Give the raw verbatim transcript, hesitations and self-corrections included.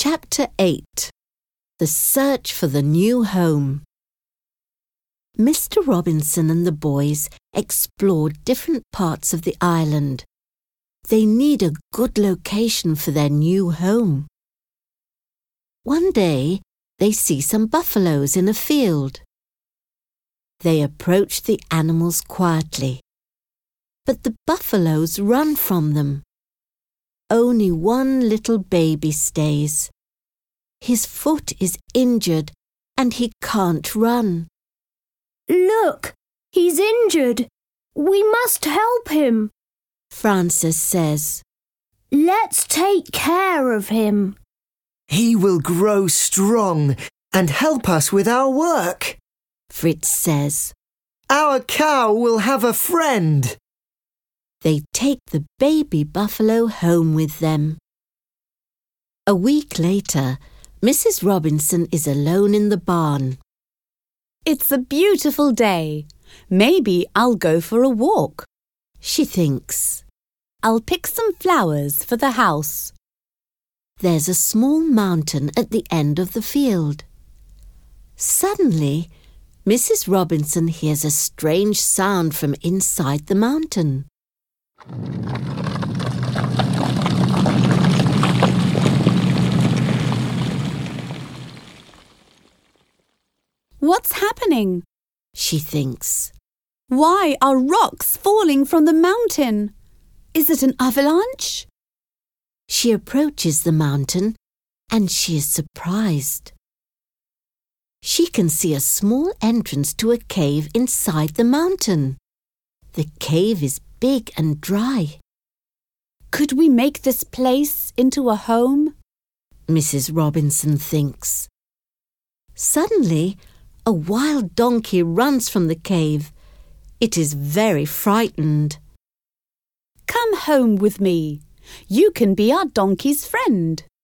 Chapter eight. The Search for the New Home. Mister Robinson and the boys explored different parts of the island. They need a good location for their new home. One day, they see some buffaloes in a field. They approach the animals quietly, but the buffaloes run from them. Only one little baby stays. His foot is injured and he can't run. Look, he's injured. We must help him, Frances says. Let's take care of him. He will grow strong and help us with our work, Fritz says. Our cow will have a friend. They take the baby buffalo home with them. A week later, Missus Robinson is alone in the barn. It's a beautiful day. Maybe I'll go for a walk, she thinks. I'll pick some flowers for the house. There's a small mountain at the end of the field. Suddenly, Missus Robinson hears a strange sound from inside the mountain. What's happening? She thinks. Why are rocks falling from the mountain? Is it an avalanche? She approaches the mountain and she is surprised. She can see a small entrance to a cave inside the mountain. The cave is big and dry. Could we make this place into a home? Missus Robinson thinks. Suddenly, a wild donkey runs from the cave. It is very frightened. Come home with me. You can be our donkey's friend,